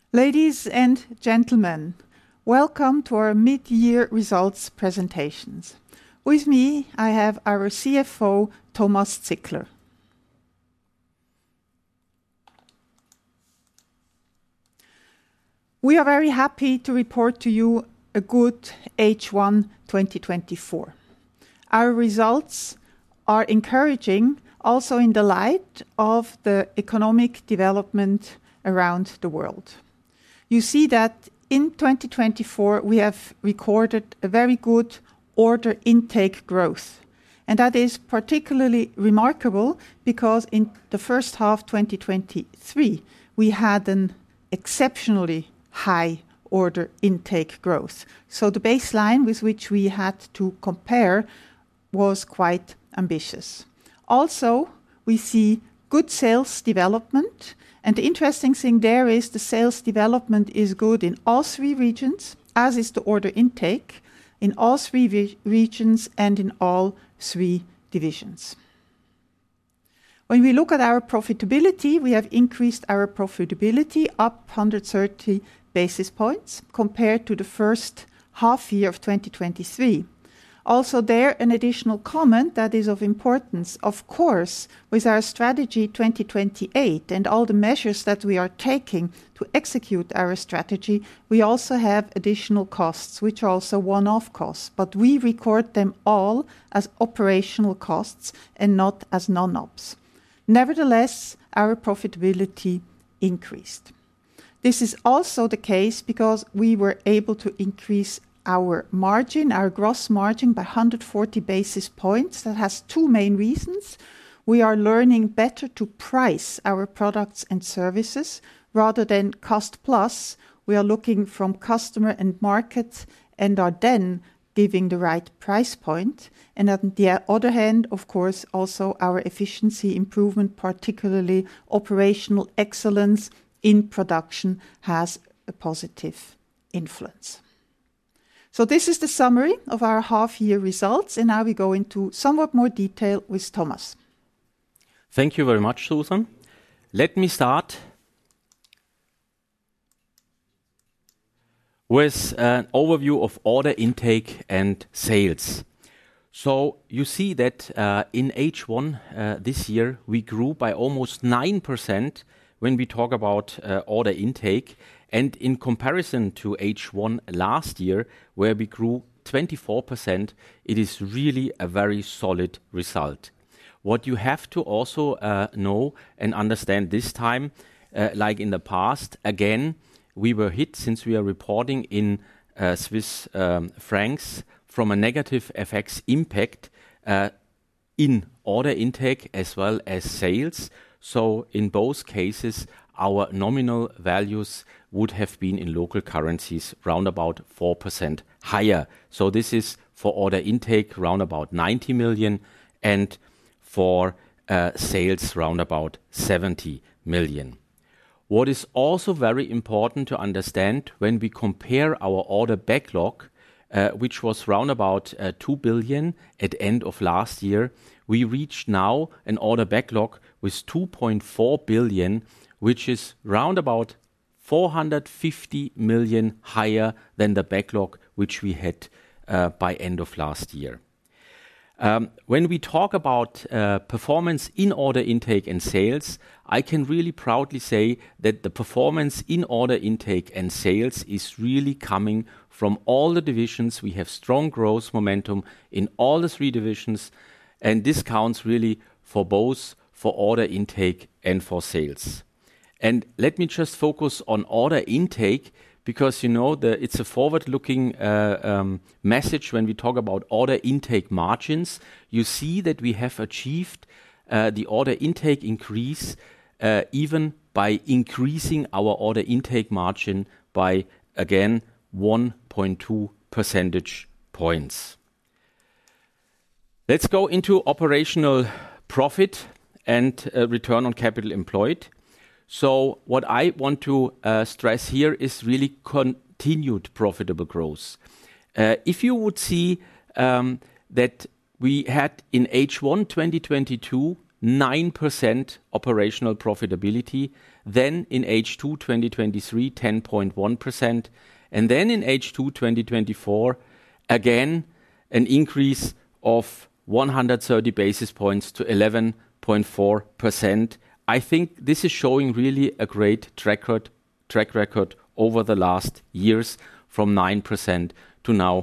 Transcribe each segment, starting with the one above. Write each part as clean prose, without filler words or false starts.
Ladies and gentlemen, welcome to our mid-year results presentations. With me, I have our CFO, Thomas Zickler. We are very happy to report to you a good H1 2024. Our results are encouraging also in the light of the economic development around the world. You see that in 2024 we have recorded a very good order intake growth. And that is particularly remarkable because in the first half 2023 we had an exceptionally high order intake growth. So the baseline with which we had to compare was quite ambitious. Also, we see good sales development. And the interesting thing there is the sales development is good in all three regions, as is the order intake, in all three regions and in all three divisions. When we look at our profitability, we have increased our profitability up 130 basis points compared to the first half year of 2023. Also there, an additional comment that is of importance. Of course, with our strategy 2028 and all the measures that we are taking to execute our strategy, we also have additional costs, which are also one-off costs. But we record them all as operational costs and not as non-ops. Nevertheless, our profitability increased. This is also the case because we were able to increase our margin, our gross margin, by 140 basis points. That has two main reasons. We are learning better to price our products and services rather than cost plus. We are looking from customer and market and are then giving the right price point. And on the other hand, of course, also our efficiency improvement, particularly operational excellence in production, has a positive influence. So this is the summary of our half-year results, and now we go into somewhat more detail with Thomas. Thank you very much, Susan. Let me start with an overview of order intake and sales. So you see that in H1 this year, we grew by almost 9% when we talk about order intake. And in comparison to H1 last year, where we grew 24%, it is really a very solid result. What you have to also know and understand this time, like in the past, again, we were hit, since we are reporting in Swiss francs, from a negative FX impact in order intake as well as sales. So in both cases, our nominal values would have been in local currencies round about 4% higher. So this is for order intake round about 90 million and for sales round about 70 million. What is also very important to understand when we compare our order backlog, which was round about 2 billion at the end of last year, we reached now an order backlog with 2.4 billion, which is round about 450 million higher than the backlog which we had by end of last year. When we talk about performance in order intake and sales, I can really proudly say that the performance in order intake and sales is really coming from all the divisions. We have strong growth momentum in all the three divisions, and this counts really for both for order intake and for sales. And let me just focus on order intake, because it's a forward-looking message when we talk about order intake margins. You see that we have achieved the order intake increase even by increasing our order intake margin by, again, 1.2 percentage points. Let's go into operational profit and return on capital employed. So what I want to stress here is really continued profitable growth. If you would see that we had in H1 2022 9% operational profitability, then in H2 2023, 10.1%, and then in H2 2024, again, an increase of 130 basis points to 11.4%. I think this is showing really a great track record over the last years, from 9% to now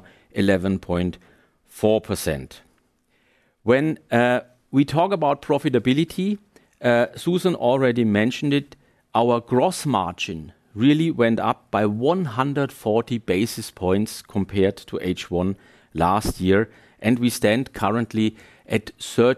11.4%. When we talk about profitability, Susan already mentioned it, our gross margin really went up by 140 basis points compared to H1 last year, and we stand currently at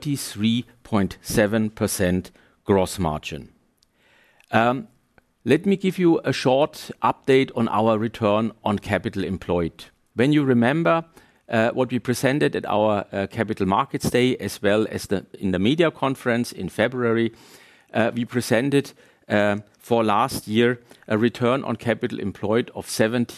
33.7% gross margin. Let me give you a short update on our return on capital employed. When you remember what we presented at our Capital Markets Day, as well as in the media conference in February, we presented for last year a return on capital employed of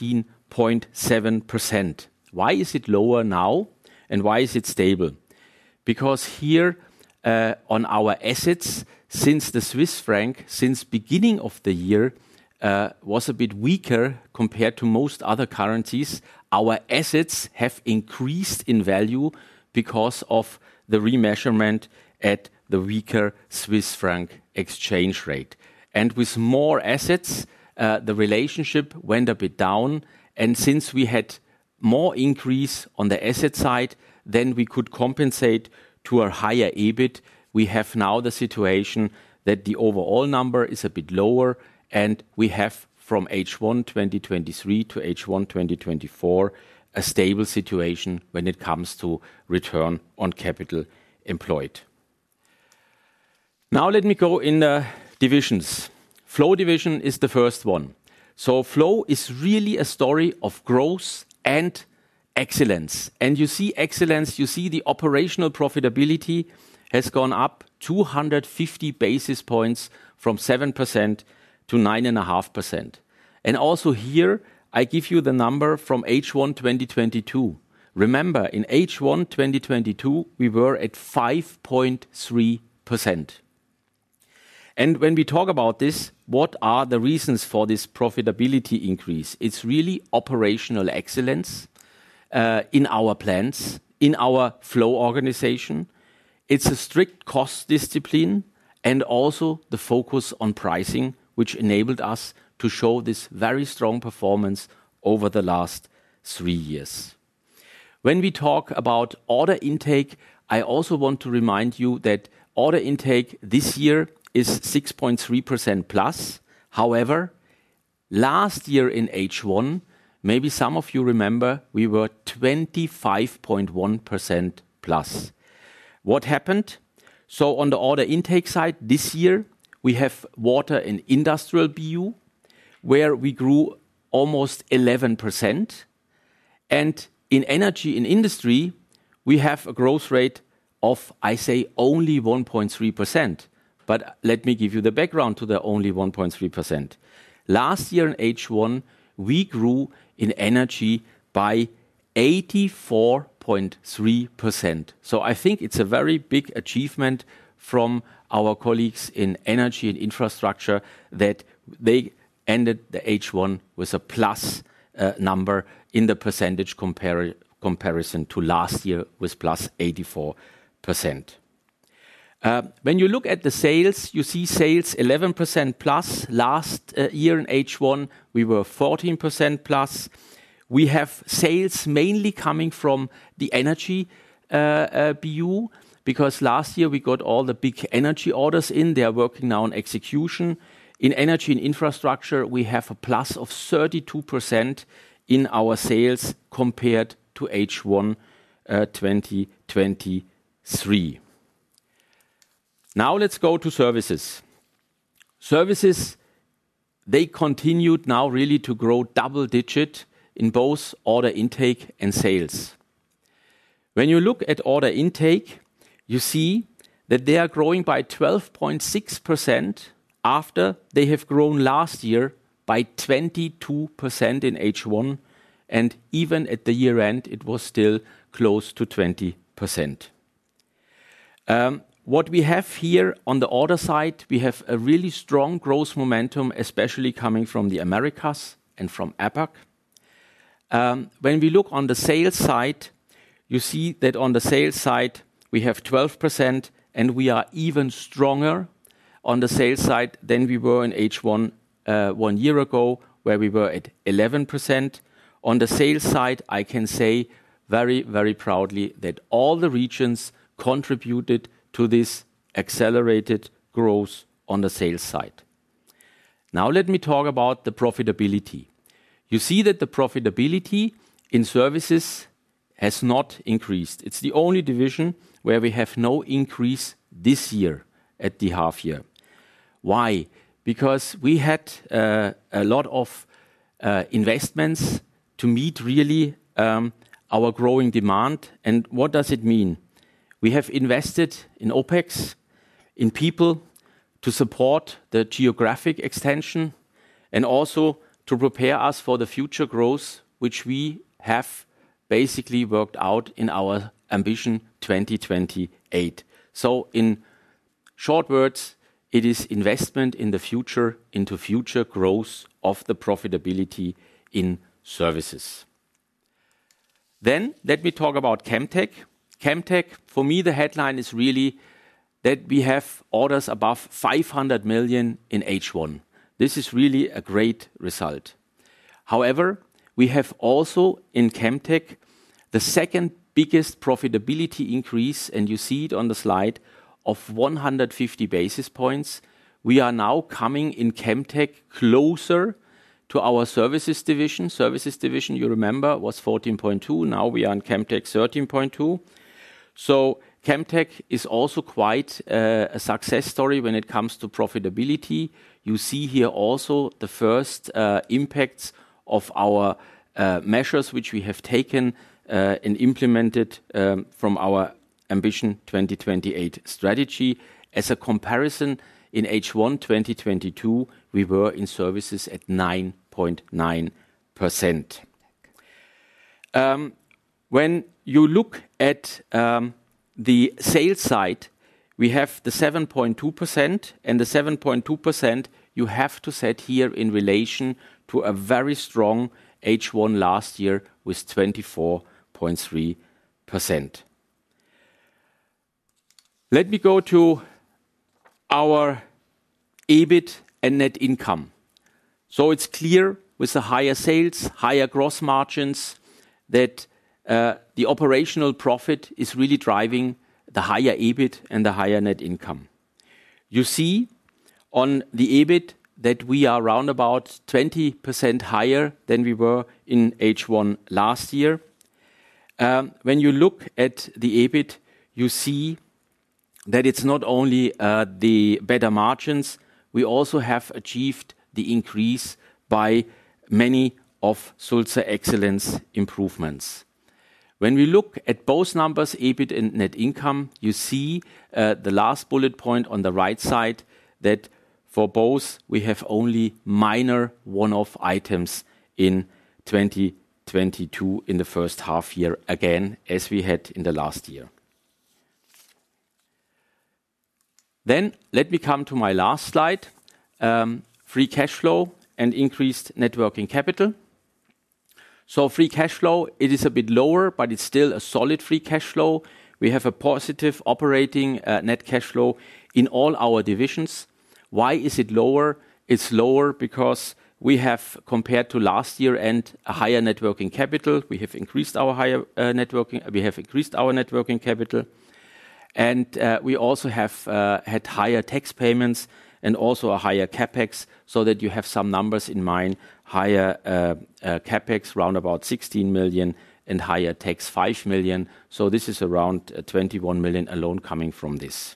17.7%. Why is it lower now and why is it stable? Because here on our assets, since the Swiss franc, since beginning of the year, was a bit weaker compared to most other currencies, our assets have increased in value because of the remeasurement at the weaker Swiss franc exchange rate. And with more assets, the relationship went a bit down. And since we had more increase on the asset side, then we could compensate to a higher EBIT. We have now the situation that the overall number is a bit lower, and we have from H1 2023 to H1 2024 a stable situation when it comes to return on capital employed. Now let me go in the divisions. Flow division is the first one. So Flow is really a story of growth and excellence. And you see excellence, you see the operational profitability has gone up 250 basis points from 7% to 9.5%. And also here, I give you the number from H1 2022. Remember, in H1 2022, we were at 5.3%. And when we talk about this, what are the reasons for this profitability increase? It's really operational excellence in our plants, in our Flow organization. It's a strict cost discipline and also the focus on pricing, which enabled us to show this very strong performance over the last 3 years. When we talk about order intake, I also want to remind you that order intake this year is 6.3% plus. However, last year in H1, maybe some of you remember, we were 25.1% plus. What happened? So on the order intake side, this year, we have water and industrial BU, where we grew almost 11%. And in energy and industry, we have a growth rate of, I say, only 1.3%. But let me give you the background to the only 1.3%. Last year in H1, we grew in energy by 84.3%. So I think it's a very big achievement from our colleagues in energy and infrastructure that they ended the H1 with a plus number in the percentage comparison to last year with plus 84%. When you look at the sales, you see sales 11% plus. Last year in H1, we were 14% plus. We have sales mainly coming from the energy BU, because last year we got all the big energy orders in. They are working now on execution. In energy and infrastructure, we have a plus of 32% in our sales compared to H1 2023. Now let's go to services. Services, they continued now really to grow double digit in both order intake and sales. When you look at order intake, you see that they are growing by 12.6% after they have grown last year by 22% in H1, and even at the year end, it was still close to 20%. What we have here on the order side, we have a really strong growth momentum, especially coming from the Americas and from APAC. When we look on the sales side, you see that on the sales side, we have 12%, and we are even stronger on the sales side than we were in H1 1 year ago, where we were at 11%. On the sales side, I can say very, very proudly that all the regions contributed to this accelerated growth on the sales side. Now let me talk about the profitability. You see that the profitability in services has not increased. It's the only division where we have no increase this year at the half year. Why? Because we had a lot of investments to meet really our growing demand. And what does it mean? We have invested in OpEx, in people, to support the geographic extension, and also to prepare us for the future growth, which we have basically worked out in our Ambition 2028. So in short words, it is investment in the future, into future growth of the profitability in services. Then let me talk about Chemtech. Chemtech, for me, the headline is really that we have orders above 500 million in H1. This is really a great result. However, we have also in Chemtech the second biggest profitability increase, and you see it on the slide, of 150 basis points. We are now coming in Chemtech closer to our services division. Services division, you remember, was 14.2. Now we are in Chemtech 13.2. So Chemtech is also quite a success story when it comes to profitability. You see here also the first impacts of our measures which we have taken and implemented from our Ambition 2028 strategy. As a comparison, in H1 2022, we were in services at 9.9%. When you look at the sales side, we have the 7.2%, and the 7.2% you have to set here in relation to a very strong H1 last year with 24.3%. Let me go to our EBIT and net income. So it's clear with the higher sales, higher gross margins, that the operational profit is really driving the higher EBIT and the higher net income. You see on the EBIT that we are around about 20% higher than we were in H1 last year. When you look at the EBIT, you see that it's not only the better margins, we also have achieved the increase by many of Sulzer Excellence improvements. When we look at both numbers, EBIT and net income, you see the last bullet point on the right side that for both we have only minor one-off items in 2022 in the first half year, again, as we had in the last year. Then let me come to my last slide, free cash flow and increased net working capital. So free cash flow, it is a bit lower, but it's still a solid free cash flow. We have a positive operating net cash flow in all our divisions. Why is it lower? It's lower because we have, compared to last year, and a higher net working capital. We have increased our net working capital, and we also have had higher tax payments and also a higher capex, so that you have some numbers in mind. Higher capex, round about 16 million, and higher tax 5 million. So this is around 21 million alone coming from this.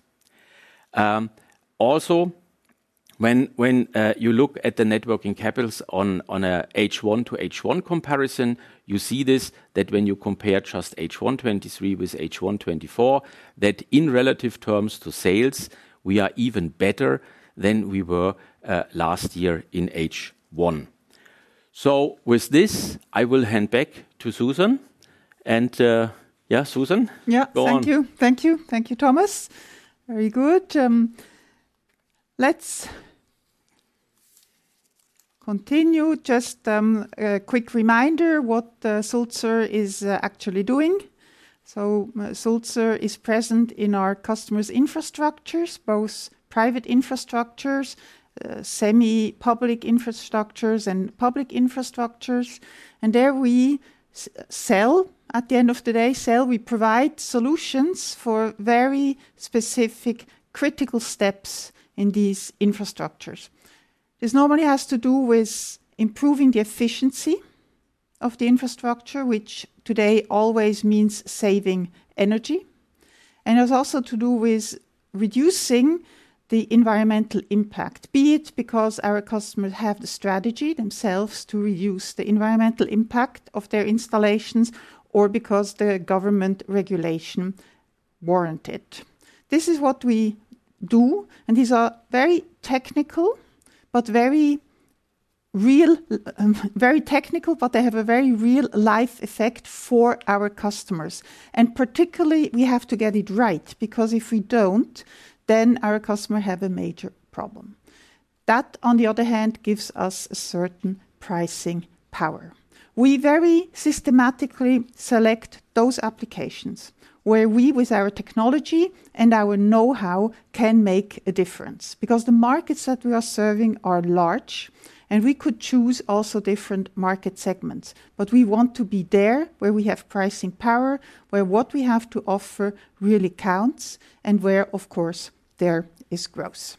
Also, when you look at the net working capitals on a H1 to H1 comparison, you see this, that when you compare just H1 23 with H1 24, that in relative terms to sales, we are even better than we were last year in H1. So with this, I will hand back to Susan. And Susan? Yeah, go thank on. you. Thank you, Thomas. Very good. Let's continue. Just a quick reminder what Sulzer is actually doing. So Sulzer is present in our customers' infrastructures, both private infrastructures, semi-public infrastructures and public infrastructures. And there we sell, at the end of the day, we provide solutions for very specific critical steps in these infrastructures. This normally has to do with improving the efficiency of the infrastructure, which today always means saving energy. And it has also to do with reducing the environmental impact, be it because our customers have the strategy themselves to reduce the environmental impact of their installations, or because the government regulation warrant it. This is what we do, and these are very technical, but very real, very technical, but they have a very real life effect for our customers. And particularly, we have to get it right, because if we don't, then our customer have a major problem. That, on the other hand, gives us a certain pricing power. We very systematically select those applications where we, with our technology and our know-how, can make a difference. Because the markets that we are serving are large, and we could choose also different market segments. But we want to be there where we have pricing power, where what we have to offer really counts, and where, of course, there is growth.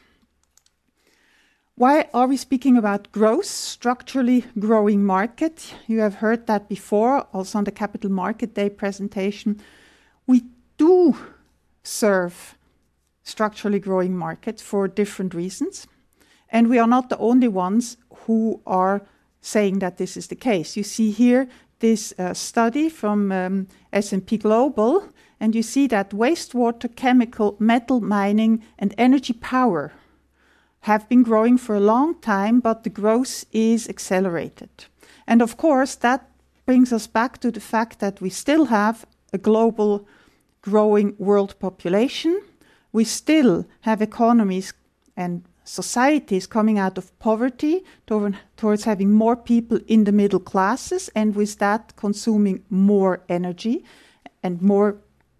Why are we speaking about growth, structurally growing market? You have heard that before, also on the Capital Market Day presentation. We do serve structurally growing markets for different reasons, and we are not the only ones who are saying that this is the case. You see here this study from S&P Global, and you see that wastewater, chemical, metal mining, and energy power have been growing for a long time, but the growth is accelerated. And of course, that brings us back to the fact that we still have a global growing world population. We still have economies and societies coming out of poverty towards having more people in the middle classes, and with that consuming more energy and more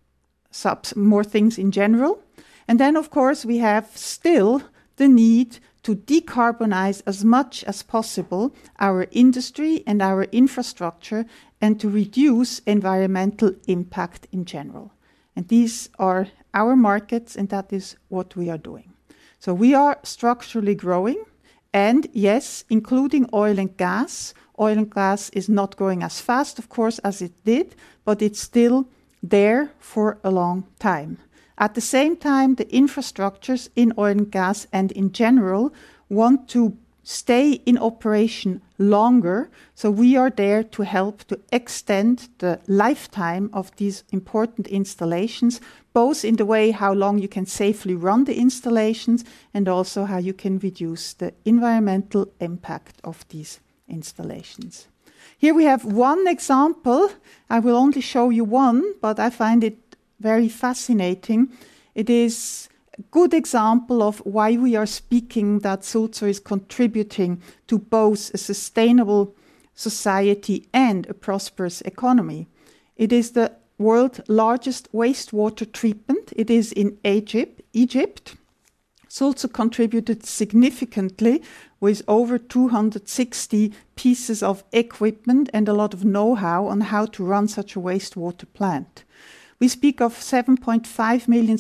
things in general. And then, of course, we have still the need to decarbonize as much as possible our industry and our infrastructure, and to reduce environmental impact in general. And these are our markets, and that is what we are doing. So we are structurally growing, and yes, including oil and gas. Oil and gas is not growing as fast, of course, as it did, but it's still there for a long time. At the same time, the infrastructures in oil and gas and in general want to stay in operation longer, so we are there to help to extend the lifetime of these important installations, both in the way how long you can safely run the installations and also how you can reduce the environmental impact of these installations. Here we have one example. I will only show you one, but I find it very fascinating. It is a good example of why we are speaking that Sulzer is contributing to both a sustainable society and a prosperous economy. It is the world's largest wastewater treatment. It is in Egypt. Sulzer contributed significantly with over 260 pieces of equipment and a lot of know-how on how to run such a wastewater plant. We speak of 7.5 million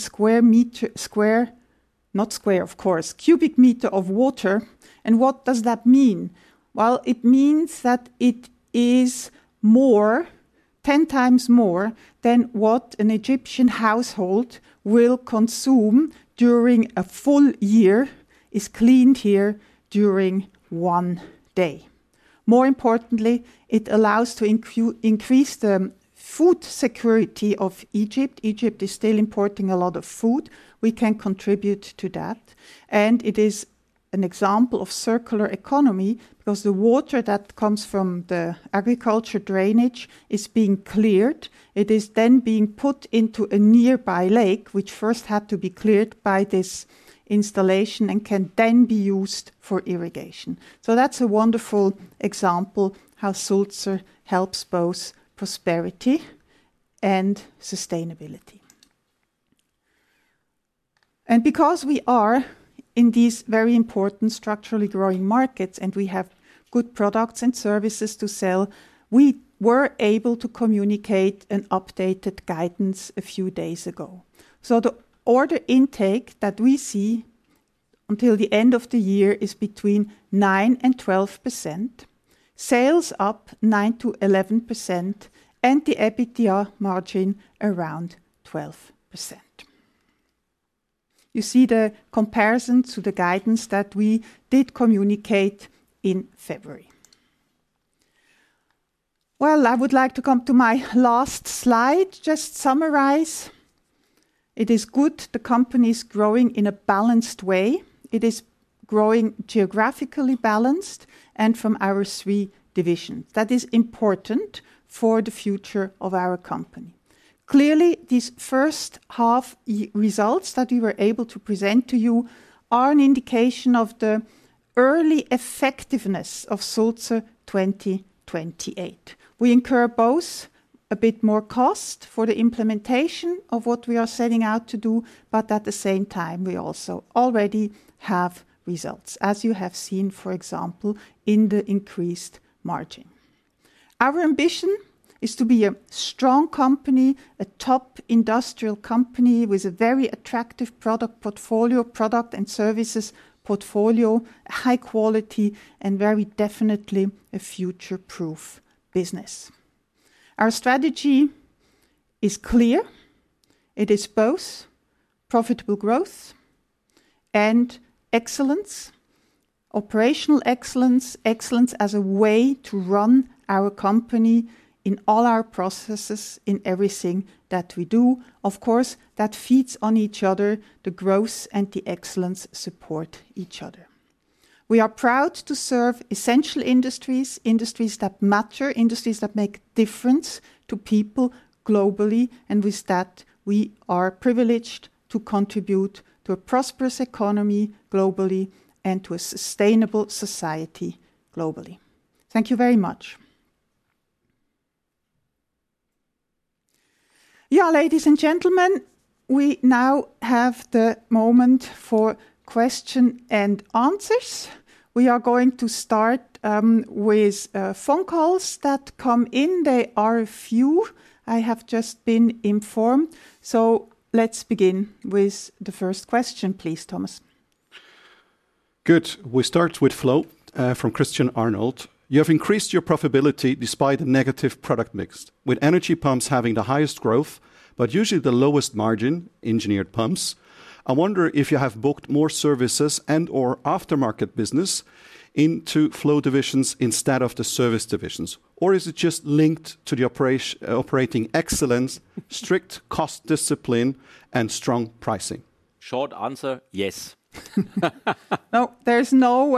cubic meter of water. And what does that mean? Well, it means that it is 10 times more than what an Egyptian household will consume during a full year, is cleaned here during one day. More importantly, it allows to increase the food security of Egypt. Egypt is still importing a lot of food. We can contribute to that. And it is an example of circular economy because the water that comes from the agriculture drainage is being cleared. It is then being put into a nearby lake, which first had to be cleared by this installation and can then be used for irrigation. So that's a wonderful example how Sulzer helps both prosperity and sustainability. And because we are in these very important structurally growing markets and we have good products and services to sell, we were able to communicate an updated guidance a few days ago. So the order intake that we see until the end of the year is between 9 and 12%, sales up 9 to 11%, and the EBITDA margin around 12%. You see the comparison to the guidance that we did communicate in February. Well, I would like to come to my last slide, just summarize. It is good the company is growing in a balanced way. It is growing geographically balanced and from our 3 divisions. That is important for the future of our company. Clearly, these first half results that we were able to present to you are an indication of the early effectiveness of Sulzer 2028. We incur both a bit more cost for the implementation of what we are setting out to do, but at the same time, we also already have results, as you have seen, for example, in the increased margin. Our ambition is to be a strong company, a top industrial company with a very attractive product portfolio, product and services portfolio, high quality, and very definitely a future-proof business. Our strategy is clear. It is both profitable growth and excellence, operational excellence, excellence as a way to run our company in all our processes, in everything that we do. Of course, that feeds on each other. The growth and the excellence support each other. We are proud to serve essential industries, industries that matter, industries that make a difference to people globally. And with that, we are privileged to contribute to a prosperous economy globally and to a sustainable society globally. Thank you very much. Yeah, ladies and gentlemen, we now have the moment for question and answers. We are going to start with phone calls that come in. There are a few. I have just been informed. So let's begin with the first question, please, Thomas. Good. We start with Flo from Christian Arnold. You have increased your profitability despite a negative product mix, with energy pumps having the highest growth, but usually the lowest margin, engineered pumps. I wonder if you have booked more services and or aftermarket business into flow divisions instead of the service divisions, or is it just linked to the operating excellence, strict cost discipline, and strong pricing? Short answer, yes. No, there is no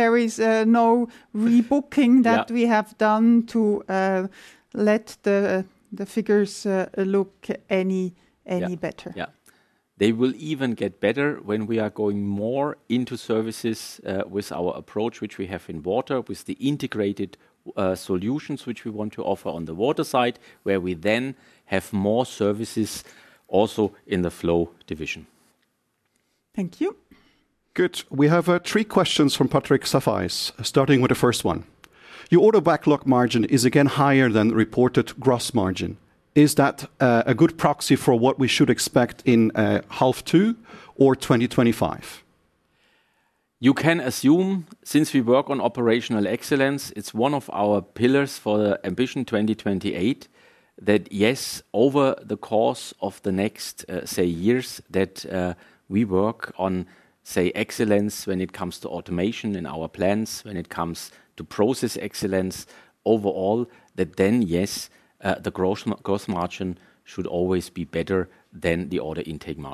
rebooking that we have done to let the figures look any better. Yeah, they will even get better when we are going more into services with our approach, which we have in water, with the integrated solutions which we want to offer on the water side, where we then have more services also in the flow division. Thank you. Good. We have 3 questions from Patrick Safais, starting with the first one. Your order backlog margin is again higher than reported gross margin. Is that a good proxy for what we should expect in half 2 or 2025? You can assume, since we work on operational excellence, it's one of our pillars for the Ambition 2028, that yes, over the course of the next, years, that we work on, excellence when it comes to automation in our plants, when it comes to process excellence overall, that then, yes, the gross margin should always be better than the order intake margin.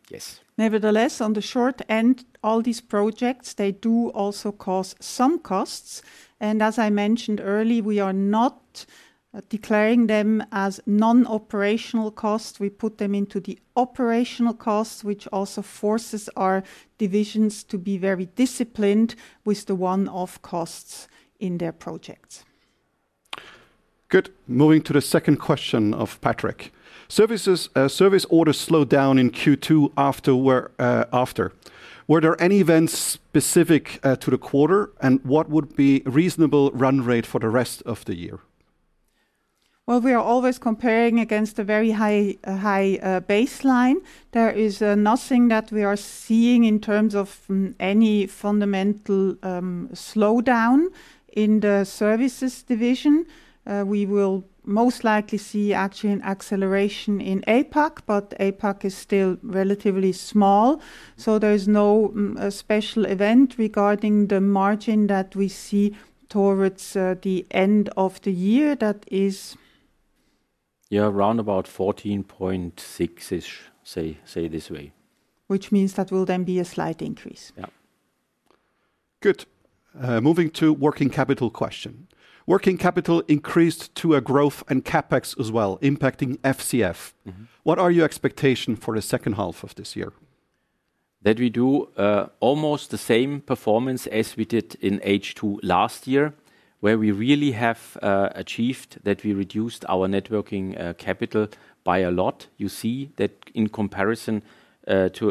Yes. Nevertheless, on the short end, all these projects, they do also cause some costs. And as I mentioned earlier, we are not declaring them as non-operational costs. We put them into the operational costs, which also forces our divisions to be very disciplined with the one-off costs in their projects. Good. Moving to the second question of Patrick. Service orders slowed down in Q2 after. Were there any events specific to the quarter, and what would be reasonable run rate for the rest of the year? Well, we are always comparing against a very high baseline. There is nothing that we are seeing in terms of any fundamental slowdown in the services division. We will most likely see actually an acceleration in APAC, but APAC is still relatively small. So there is no special event regarding the margin that we see towards the end of the year. That is... Yeah, around about 14.6-ish, say this way. Which means that will then be a slight increase. Yeah. Good. Moving to working capital question. Working capital increased to a growth and CapEx as well, impacting FCF. Mm-hmm. What are your expectations for the second half of this year? That we do almost the same performance as we did in H2 last year, where we really have achieved that we reduced our net working capital by a lot. You see that in comparison to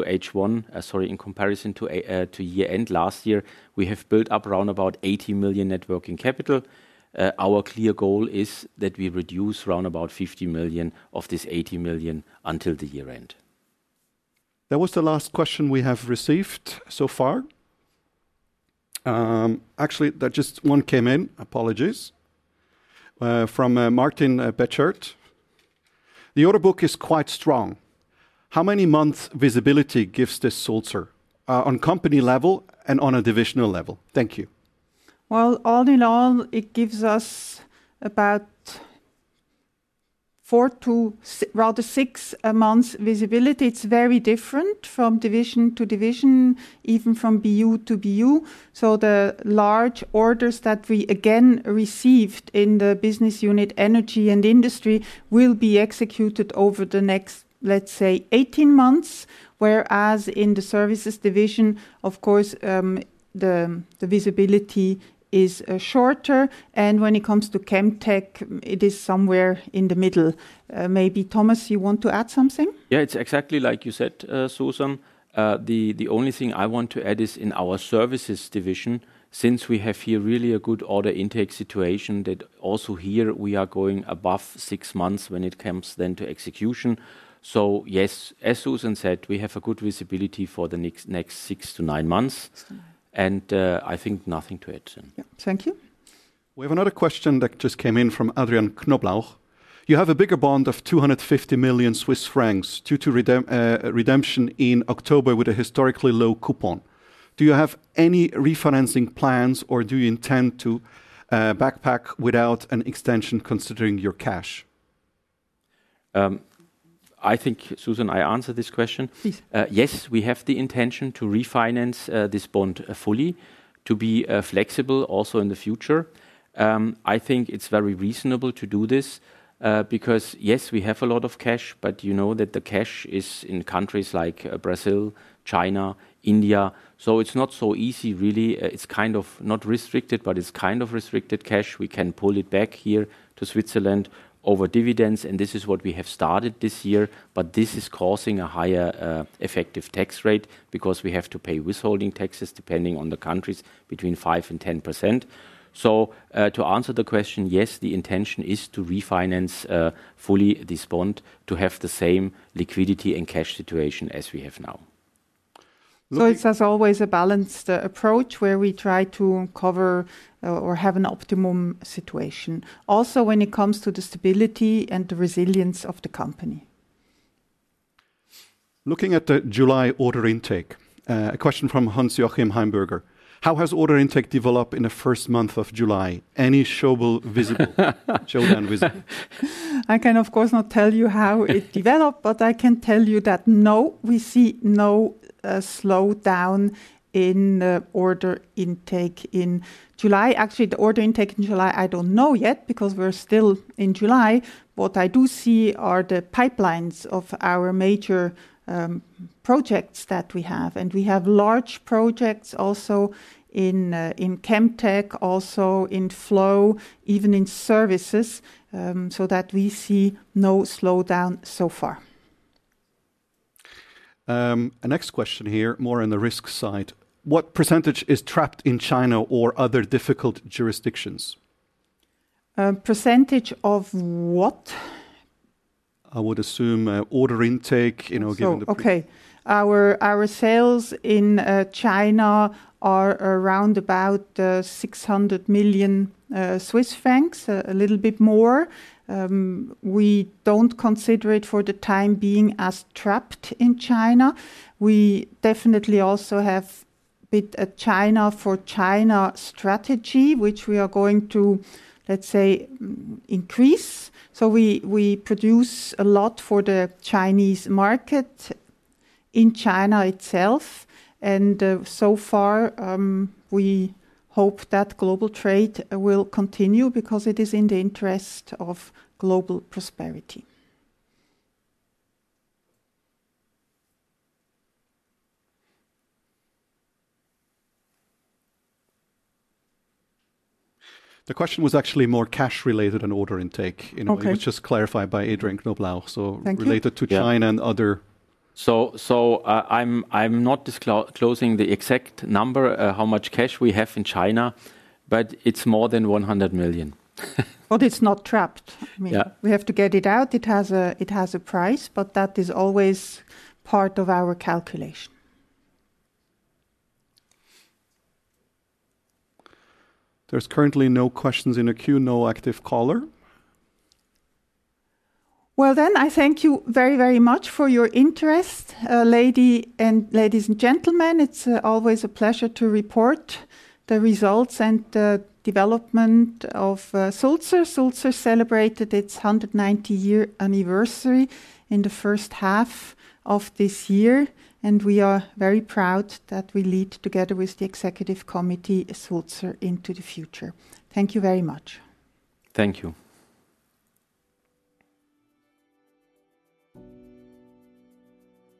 year end last year, we have built up around about 80 million net working capital. Our clear goal is that we reduce around about 50 million of this 80 million until the year end. That was the last question we have received so far. Actually, that just one came in, apologies, from Martin Betchert. The order book is quite strong. How many months visibility gives this Sulzer on company level and on a divisional level? Thank you. Well, all in all, it gives us about 4 to rather 6 months visibility. It's very different from division to division, even from BU to BU. So the large orders that we again received in the business unit Energy and Industry will be executed over the next, let's say, 18 months, whereas in the services division, of course, the visibility is shorter, and when it comes to Chemtech, it is somewhere in the middle. Maybe Thomas, you want to add something? Yeah, it's exactly like you said, Susan. The only thing I want to add is in our services division, since we have here really a good order intake situation, that also here we are going above 6 months when it comes then to execution. So yes, as Susan said, we have a good visibility for the next 6 to 9 months. And I think nothing to add. Yeah, thank you. We have another question that just came in from Adrian Knoblauch. You have a bigger bond of 250 million Swiss francs due to redemption in October with a historically low coupon. Do you have any refinancing plans, or do you intend to backpack without an extension considering your cash? I think, Susan, I answered this question. Please. Yes, we have the intention to refinance this bond fully, to be flexible also in the future. I think it's very reasonable to do this because, yes, we have a lot of cash, but you know that the cash is in countries like Brazil, China, India. So it's not so easy, really. It's kind of not restricted, but it's kind of restricted cash. We can pull it back here to Switzerland over dividends, and this is what we have started this year, but this is causing a higher effective tax rate because we have to pay withholding taxes depending on the countries between 5 and 10%. So to answer the question, yes, the intention is to refinance fully this bond to have the same liquidity and cash situation as we have now. So it's as always a balanced approach where we try to cover or have an optimum situation. Also when it comes to the stability and the resilience of the company. Looking at the July order intake, a question from Hans-Joachim Heimberger. How has order intake developed in the first month of July? Any showdown visible? I can, of course, not tell you how it developed, but I can tell you that no, we see no slowdown in order intake in July. Actually, the order intake in July, I don't know yet because we're still in July. What I do see are the pipelines of our major projects that we have. And we have large projects also in Chemtech, also in Flow, even in services, so that we see no slowdown so far. A next question here, more on the risk side. What percentage is trapped in China or other difficult jurisdictions? Percentage of what? I would assume order intake, given the... Okay. Our sales in China are around about 600 million Swiss francs, a little bit more. We don't consider it for the time being as trapped in China. We definitely also have a China for China strategy, which we are going to, let's say, increase. So we produce a lot for the Chinese market in China itself. And so far, we hope that global trade will continue because it is in the interest of global prosperity. The question was actually more cash related than order intake. It was just clarified by Adrian Knoblau, so related to China and other. So I'm not disclosing the exact number how much cash we have in China, but it's more than 100 million. But it's not trapped. I mean, we have to get it out. It has a price, but that is always part of our calculation. There's currently no questions in the queue, no active caller. Well, then I thank you very, very much for your interest, ladies and gentlemen. It's always a pleasure to report the results and the development of Sulzer. Sulzer celebrated its 190-year anniversary in the first half of this year, and we are very proud that we lead together with the Executive Committee Sulzer into the future. Thank you very much. Thank you.